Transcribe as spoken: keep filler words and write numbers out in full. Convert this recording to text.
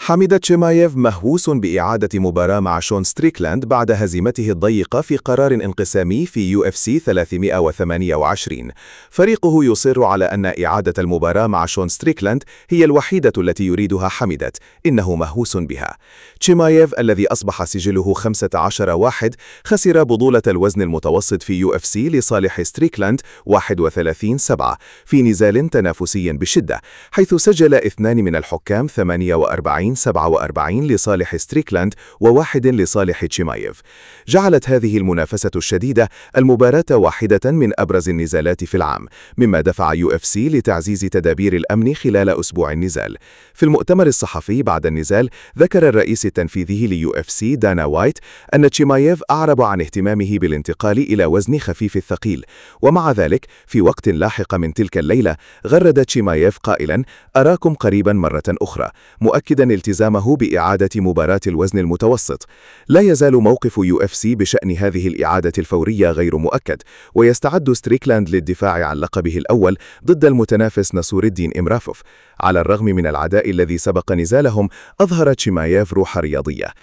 حميد تشيمايف مهووس بإعادة مباراة مع شون ستريكلاند بعد هزيمته الضيقة في قرار انقسامي في يو إف سي ثلاثمائة وثمانية وعشرين. فريقه يصر على أن إعادة المباراة مع شون ستريكلاند هي الوحيدة التي يريدها حميدت، إنه مهووس بها. تشيمايف الذي أصبح سجله خمسة عشر واحد خسر بطولة الوزن المتوسط في يو إف سي لصالح ستريكلاند واحد وثلاثين سبعة في نزال تنافسي بشدة، حيث سجل اثنان من الحكام ثمانية وأربعين سبعة وأربعين لصالح ستريكلاند وواحد لصالح تشيمايف. جعلت هذه المنافسة الشديدة المباراة واحدة من أبرز النزالات في العام، مما دفع يو إف سي لتعزيز تدابير الأمن خلال أسبوع النزال. في المؤتمر الصحفي بعد النزال ذكر الرئيس التنفيذي ليو إف سي دانا وايت أن تشيمايف أعرب عن اهتمامه بالانتقال إلى وزن خفيف الثقيل، ومع ذلك في وقت لاحق من تلك الليلة غرد تشيمايف قائلا: أراكم قريبا مرة أخرى، مؤكدا التزامه بإعادة مباراة الوزن المتوسط. لا يزال موقف يو إف سي بشأن هذه الإعادة الفورية غير مؤكد، ويستعد ستريكلاند للدفاع عن لقبه الأول ضد المتنافس نصور الدين إمرافوف. على الرغم من العداء الذي سبق نزالهم، أظهر تشيمايف روح رياضية،